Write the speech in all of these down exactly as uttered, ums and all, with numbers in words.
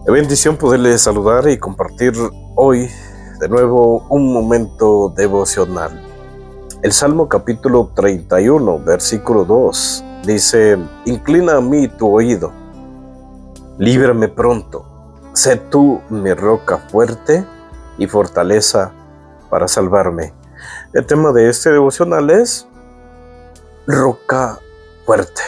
Qué bendición poderles saludar y compartir hoy de nuevo un momento devocional. El Salmo capítulo treinta y uno, versículo dos, dice: Inclina a mí tu oído, líbrame pronto, sé tú mi roca fuerte y fortaleza para salvarme. El tema de este devocional es roca fuerte.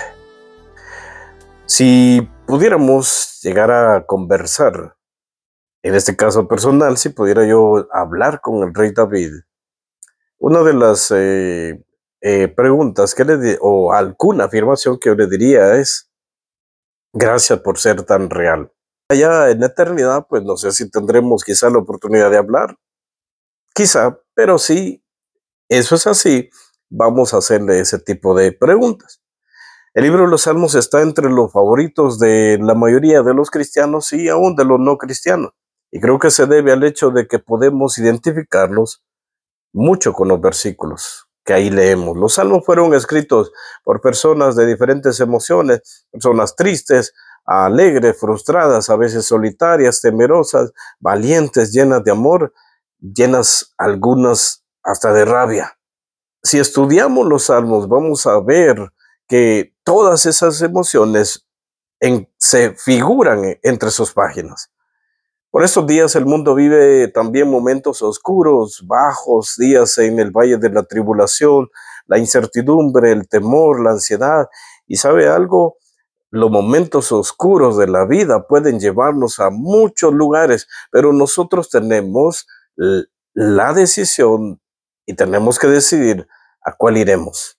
Si pudiéramos llegar a conversar, en este caso personal, si pudiera yo hablar con el rey David, una de las eh, eh, preguntas que le di, o alguna afirmación que yo le diría es: gracias por ser tan real. Allá en la eternidad, pues no sé si tendremos quizá la oportunidad de hablar, quizá, pero si eso es así, vamos a hacerle ese tipo de preguntas. El libro de los Salmos está entre los favoritos de la mayoría de los cristianos y aún de los no cristianos. Y creo que se debe al hecho de que podemos identificarnos mucho con los versículos que ahí leemos. Los salmos fueron escritos por personas de diferentes emociones, personas tristes, alegres, frustradas, a veces solitarias, temerosas, valientes, llenas de amor, llenas algunas hasta de rabia. Si estudiamos los salmos, vamos a ver que todas esas emociones en, se figuran entre sus páginas. Por estos días el mundo vive también momentos oscuros, bajos, días en el valle de la tribulación, la incertidumbre, el temor, la ansiedad. ¿Y sabe algo? Los momentos oscuros de la vida pueden llevarnos a muchos lugares, pero nosotros tenemos la decisión y tenemos que decidir a cuál iremos.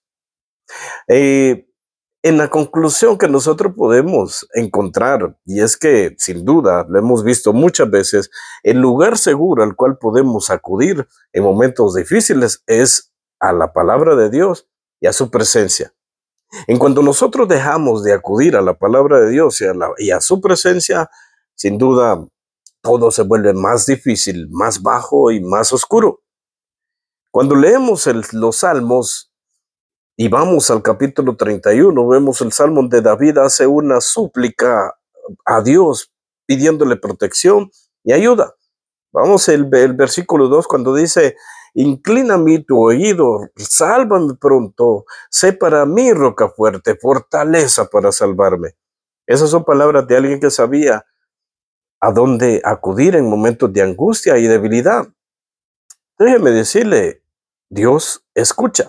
Eh, en la conclusión que nosotros podemos encontrar, y es que sin duda lo hemos visto muchas veces, el lugar seguro al cual podemos acudir en momentos difíciles es a la palabra de Dios y a su presencia. En cuanto nosotros dejamos de acudir a la palabra de Dios y a, la, y a su presencia, sin duda todo se vuelve más difícil, más bajo y más oscuro. Cuando leemos el, los salmos, y vamos al capítulo treinta y uno, vemos el salmo donde David hace una súplica a Dios, pidiéndole protección y ayuda. Vamos al el versículo dos, cuando dice: Inclina a mí tu oído, sálvame pronto, sé para mí roca fuerte, fortaleza para salvarme. Esas son palabras de alguien que sabía a dónde acudir en momentos de angustia y debilidad. Déjeme decirle, Dios escucha.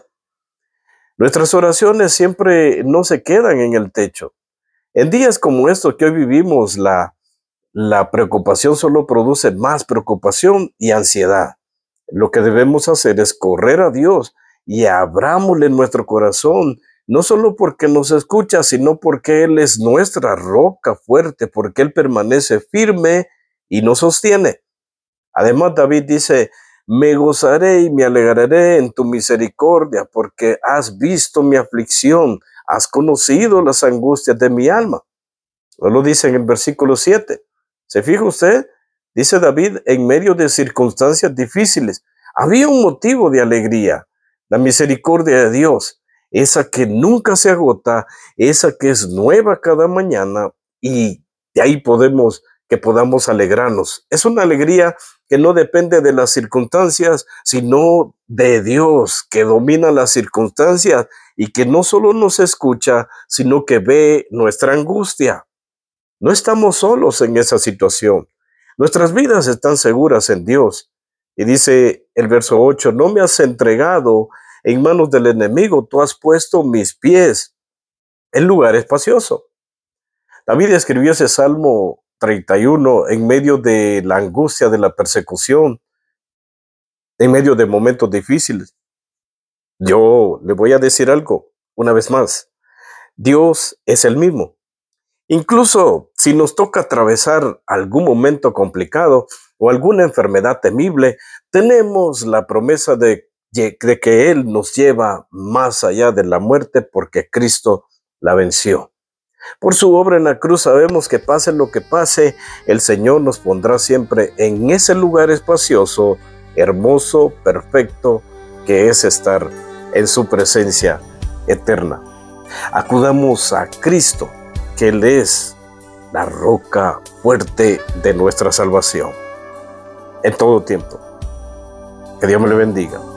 Nuestras oraciones siempre no se quedan en el techo. En días como estos que hoy vivimos, la, la preocupación solo produce más preocupación y ansiedad. Lo que debemos hacer es correr a Dios y abrámosle nuestro corazón, no solo porque nos escucha, sino porque Él es nuestra roca fuerte, porque Él permanece firme y nos sostiene. Además, David dice: Me gozaré y me alegraré en tu misericordia, porque has visto mi aflicción, has conocido las angustias de mi alma. No lo dice en el versículo siete. ¿Se fija usted? Dice David, en medio de circunstancias difíciles, había un motivo de alegría: la misericordia de Dios, esa que nunca se agota, esa que es nueva cada mañana, y de ahí podemos que podamos alegrarnos. Es una alegría que no depende de las circunstancias, sino de Dios, que domina las circunstancias y que no solo nos escucha, sino que ve nuestra angustia. No estamos solos en esa situación. Nuestras vidas están seguras en Dios. Y dice el verso ocho: No me has entregado en manos del enemigo, tú has puesto mis pies en lugar espacioso. David escribió ese Salmo treinta y uno en medio de la angustia de la persecución, en medio de momentos difíciles. Yo le voy a decir algo una vez más: Dios es el mismo. Incluso si nos toca atravesar algún momento complicado o alguna enfermedad temible, tenemos la promesa de, de que Él nos lleva más allá de la muerte, porque Cristo la venció. Por su obra en la cruz sabemos que pase lo que pase, el Señor nos pondrá siempre en ese lugar espacioso, hermoso, perfecto, que es estar en su presencia eterna. Acudamos a Cristo, que Él es la roca fuerte de nuestra salvación en todo tiempo. Que Dios me le bendiga.